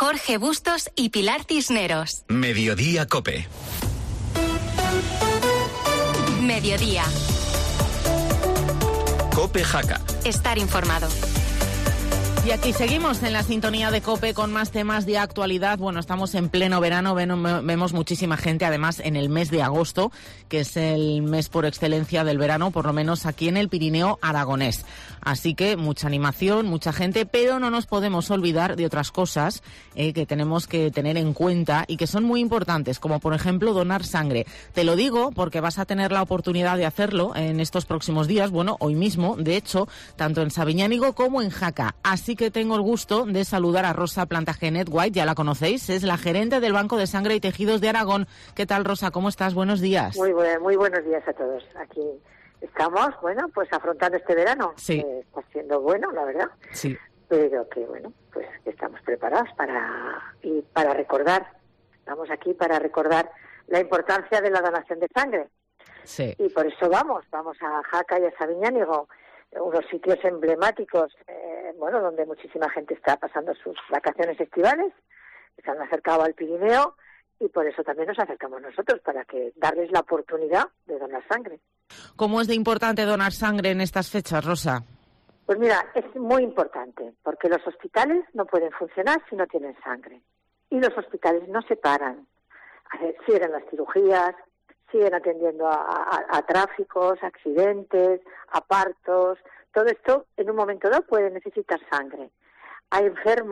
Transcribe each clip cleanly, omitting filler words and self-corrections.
Jorge Bustos y Pilar Cisneros. Mediodía COPE. Mediodía. COPE Jaca. Estar informado. Y aquí seguimos en la sintonía de COPE con más temas de actualidad. Bueno, estamos en pleno verano, vemos muchísima gente, además en el mes de agosto, que es el mes por excelencia del verano, por lo menos aquí en el Pirineo aragonés. Así que mucha animación, mucha gente, pero no nos podemos olvidar de otras cosas que tenemos que tener en cuenta y que son muy importantes, como por ejemplo donar sangre. Te lo digo porque vas a tener la oportunidad de hacerlo en estos próximos días, bueno, hoy mismo, de hecho, tanto en Sabiñánigo como en Jaca. Así que tengo el gusto de saludar a Rosa Plantagenet White, ya la conocéis, es la gerente del Banco de Sangre y Tejidos de Aragón. ¿Qué tal, Rosa? ¿Cómo estás? Buenos días. Muy buenos días a todos. Aquí estamos, bueno, pues afrontando este verano. Sí. Está siendo bueno, la verdad. Sí. Pero que, bueno, pues estamos preparados para recordar. Estamos aquí para recordar la importancia de la donación de sangre. Sí. Y por eso vamos a Jaca y a Sabiñánigo, unos sitios emblemáticos, bueno, donde muchísima gente está pasando sus vacaciones estivales, se han acercado al Pirineo y por eso también nos acercamos nosotros, para que darles la oportunidad de donar sangre. ¿Cómo es de importante donar sangre en estas fechas, Rosa? Pues mira, es muy importante, porque los hospitales no pueden funcionar si no tienen sangre. Y los hospitales no se paran. Siguen las cirugías, siguen atendiendo a tráficos, accidentes, a partos. Todo esto en un momento dado puede necesitar sangre. Hay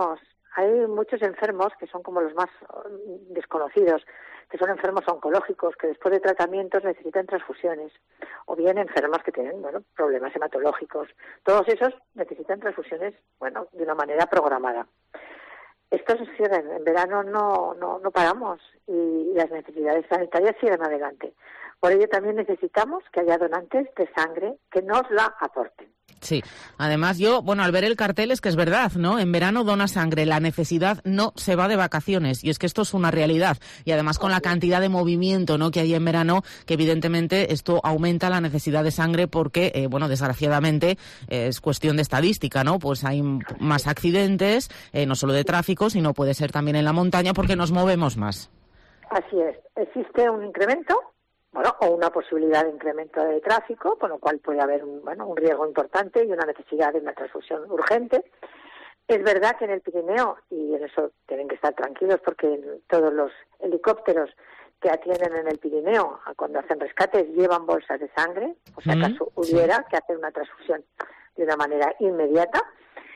muchos enfermos que son como los más desconocidos, que son enfermos oncológicos que después de tratamientos necesitan transfusiones, o bien enfermos que tienen, bueno, problemas hematológicos. Todos esos necesitan transfusiones, bueno, de una manera programada. Estos siguen, en verano no paramos y las necesidades sanitarias siguen adelante. Por ello también necesitamos que haya donantes de sangre que nos la aporten. Sí, además yo, al ver el cartel es que es verdad, ¿no? En verano dona sangre, la necesidad no se va de vacaciones y es que esto es una realidad. Y además con la cantidad de movimiento, ¿no?, que hay en verano, que evidentemente esto aumenta la necesidad de sangre porque, desgraciadamente es cuestión de estadística, ¿no? Pues hay más accidentes, no solo de tráfico, sino puede ser también en la montaña porque nos movemos más. Así es, existe un incremento, o una posibilidad de incremento de tráfico, con lo cual puede haber un riesgo importante y una necesidad de una transfusión urgente. Es verdad que en el Pirineo, y en eso tienen que estar tranquilos porque todos los helicópteros que atienden en el Pirineo cuando hacen rescates llevan bolsas de sangre, o si acaso hubiera que hacer una transfusión de una manera inmediata,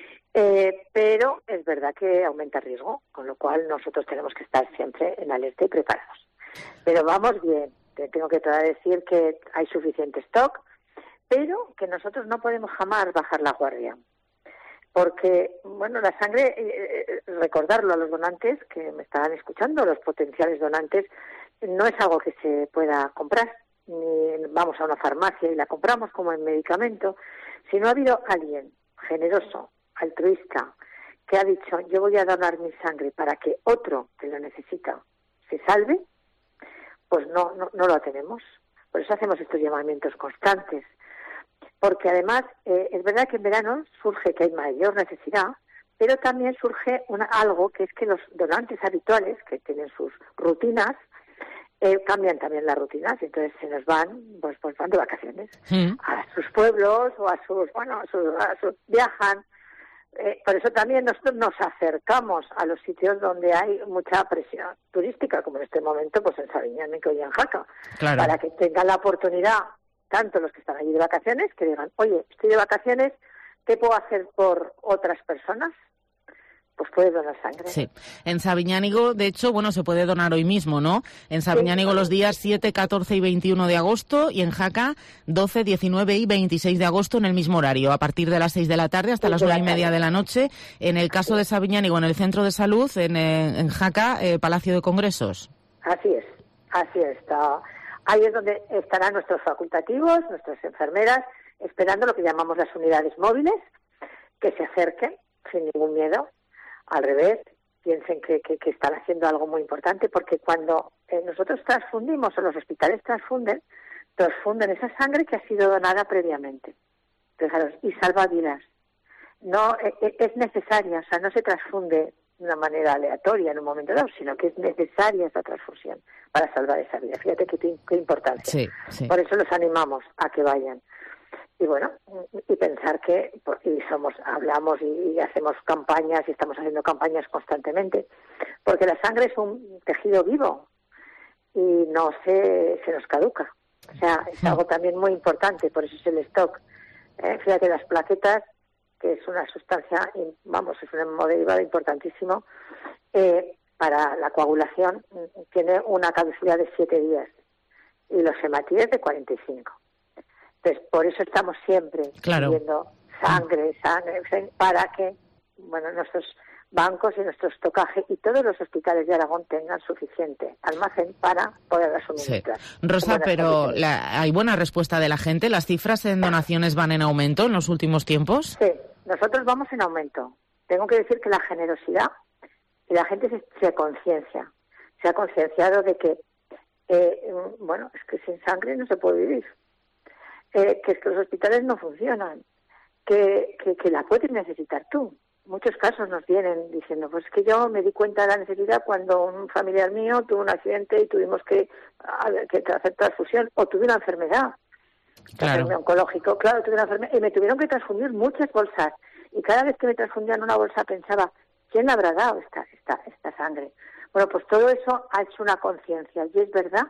pero es verdad que aumenta el riesgo, con lo cual nosotros tenemos que estar siempre en alerta y preparados. Pero vamos bien. Tengo que decir que hay suficiente stock, pero que nosotros no podemos jamás bajar la guardia. Porque, la sangre, recordarlo a los donantes que me estaban escuchando, los potenciales donantes, no es algo que se pueda comprar. Ni vamos a una farmacia y la compramos como en medicamento. Si no ha habido alguien generoso, altruista, que ha dicho, yo voy a donar mi sangre para que otro que lo necesita se salve, pues no lo tenemos. Por eso hacemos estos llamamientos constantes. Porque además, es verdad que en verano surge que hay mayor necesidad, pero también surge algo que es que los donantes habituales, que tienen sus rutinas, cambian también las rutinas, y entonces se nos van, pues van de vacaciones a sus pueblos o a sus viajan. Por eso también nosotros nos acercamos a los sitios donde hay mucha presión turística, como en este momento pues en Sabiñánigo y en Jaca, claro, para que tengan la oportunidad, tanto los que están allí de vacaciones, que digan, oye, estoy de vacaciones, ¿qué puedo hacer por otras personas? Pues puedes donar sangre. Sí. En Sabiñánigo, de hecho, se puede donar hoy mismo, ¿no? En Sabiñánigo los días 7, 14 y 21 de agosto y en Jaca 12, 19 y 26 de agosto en el mismo horario, a partir de las 6 de la tarde hasta las 9:30 de la noche. En el caso de Sabiñánigo, en el Centro de Salud, en Jaca, Palacio de Congresos. Así es. Ahí es donde estarán nuestros facultativos, nuestras enfermeras, esperando lo que llamamos las unidades móviles, que se acerquen sin ningún miedo. Al revés, piensen que están haciendo algo muy importante, porque cuando nosotros transfundimos o los hospitales transfunden esa sangre que ha sido donada previamente. Fijaros, y salva vidas. No es necesaria, no se transfunde de una manera aleatoria en un momento dado, sino que es necesaria esa transfusión para salvar esa vida. Fíjate qué importancia. Sí, sí. Por eso los animamos a que vayan. Y bueno, y pensar que hablamos y hacemos campañas y estamos haciendo campañas constantemente, porque la sangre es un tejido vivo y no se nos caduca. O sea, es algo también muy importante, por eso es el stock. Fíjate, las plaquetas, que es una sustancia, es un derivado importantísimo para la coagulación, tiene una caducidad de 7 días y los hematíes de 45. Entonces, por eso estamos siempre pidiendo sangre, para que nuestros bancos y nuestro estocaje y todos los hospitales de Aragón tengan suficiente almacén para poder suministrar. Sí. Rosa, pero ¿hay buena respuesta de la gente? ¿Las cifras en donaciones van en aumento en los últimos tiempos? Sí, nosotros vamos en aumento. Tengo que decir que la generosidad y la gente se conciencia. Se ha concienciado de que, es que sin sangre no se puede vivir. Que es que los hospitales no funcionan. Que la puedes necesitar tú. Muchos casos nos vienen diciendo, pues es que yo me di cuenta de la necesidad cuando un familiar mío tuvo un accidente y tuvimos que hacer transfusión, o tuve una enfermedad, oncológico, tuve una enfermedad y me tuvieron que transfundir muchas bolsas, y cada vez que me transfundían una bolsa pensaba, ¿quién le habrá dado esta sangre? Bueno, pues todo eso ha hecho una conciencia, y es verdad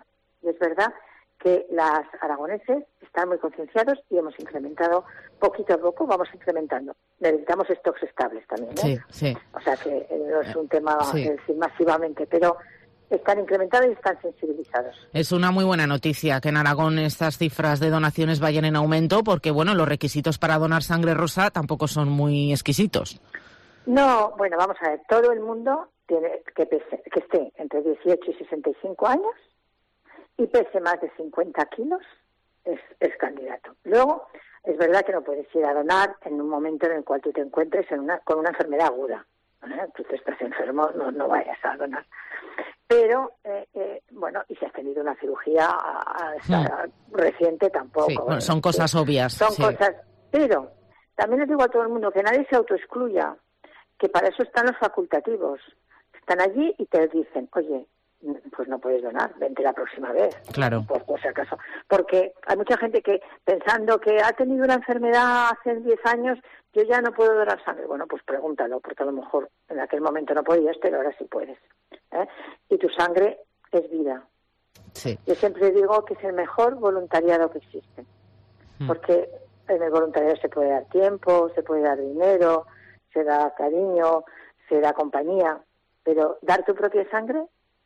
que las aragoneses están muy concienciados y hemos incrementado poquito a poco, vamos incrementando. Necesitamos stocks estables también, Sí, sí. O sea que no es un tema decir masivamente, pero están incrementados y están sensibilizados. Es una muy buena noticia que en Aragón estas cifras de donaciones vayan en aumento, porque los requisitos para donar sangre, Rosa, tampoco son muy exquisitos. No, vamos a ver, todo el mundo tiene que esté entre 18 y 65 años y pese más de 50 kilos, es candidato. Luego, es verdad que no puedes ir a donar en un momento en el cual tú te encuentres con una enfermedad aguda. Tú te estás enfermo, no vayas a donar. Pero, y si has tenido una cirugía reciente, tampoco. Sí, son cosas obvias. Son cosas, pero también les digo a todo el mundo que nadie se autoexcluya, que para eso están los facultativos. Están allí y te dicen, oye, pues no puedes donar, vente la próxima vez. Claro. Por si acaso. Porque hay mucha gente que, pensando que ha tenido una enfermedad hace 10 años, yo ya no puedo donar sangre. Bueno, pues pregúntalo, porque a lo mejor en aquel momento no podías, pero ahora sí puedes. Y tu sangre es vida. Sí. Yo siempre digo que es el mejor voluntariado que existe. Porque en el voluntariado se puede dar tiempo, se puede dar dinero, se da cariño, se da compañía, pero dar tu propia sangre,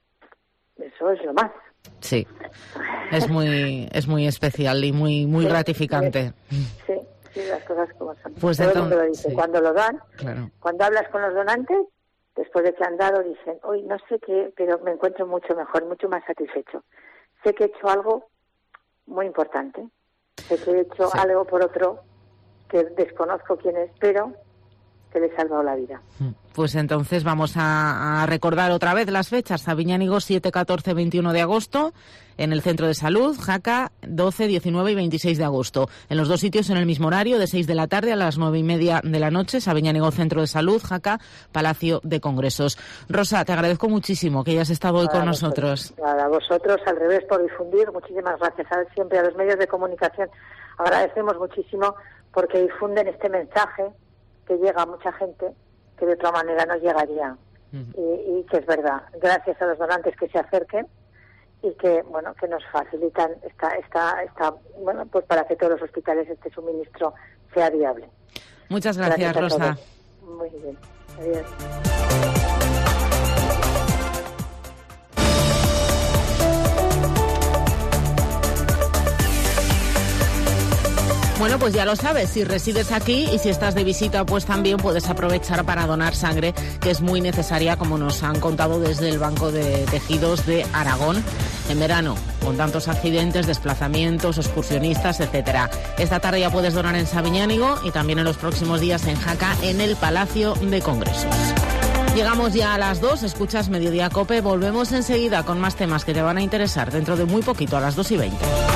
eso es lo más. Sí, es muy especial y muy gratificante. Sí, las cosas como son. Pues todo el mundo lo dice. Sí. Cuando lo dan, cuando hablas con los donantes, después de que han dado, dicen, hoy no sé qué, pero me encuentro mucho mejor, mucho más satisfecho. Sé que he hecho algo muy importante. Sé que he hecho algo por otro que desconozco quién es, pero que le he salvado la vida. Pues entonces vamos a recordar otra vez las fechas. Sabiñánigo, 7, 14, 21 de agosto. En el Centro de Salud, Jaca, 12, 19 y 26 de agosto. En los dos sitios en el mismo horario, de 6 de la tarde a las 9:30 de la noche. Sabiñánigo, Centro de Salud, Jaca, Palacio de Congresos. Rosa, te agradezco muchísimo que hayas estado hoy con nosotros. A vosotros, al revés, por difundir. Muchísimas gracias siempre a los medios de comunicación. Agradecemos muchísimo porque difunden este mensaje que llega a mucha gente que de otra manera no llegaría. Y que es verdad. Gracias a los donantes que se acerquen y que que nos facilitan pues para que todos los hospitales este suministro sea viable. Muchas gracias Rosa. Muy bien. Adiós. Bueno, pues ya lo sabes, si resides aquí y si estás de visita, pues también puedes aprovechar para donar sangre, que es muy necesaria, como nos han contado desde el Banco de Tejidos de Aragón, en verano, con tantos accidentes, desplazamientos, excursionistas, etcétera. Esta tarde ya puedes donar en Sabiñánigo y también en los próximos días en Jaca, en el Palacio de Congresos. Llegamos ya a las 2, escuchas Mediodía COPE, volvemos enseguida con más temas que te van a interesar dentro de muy poquito, a las 2:20.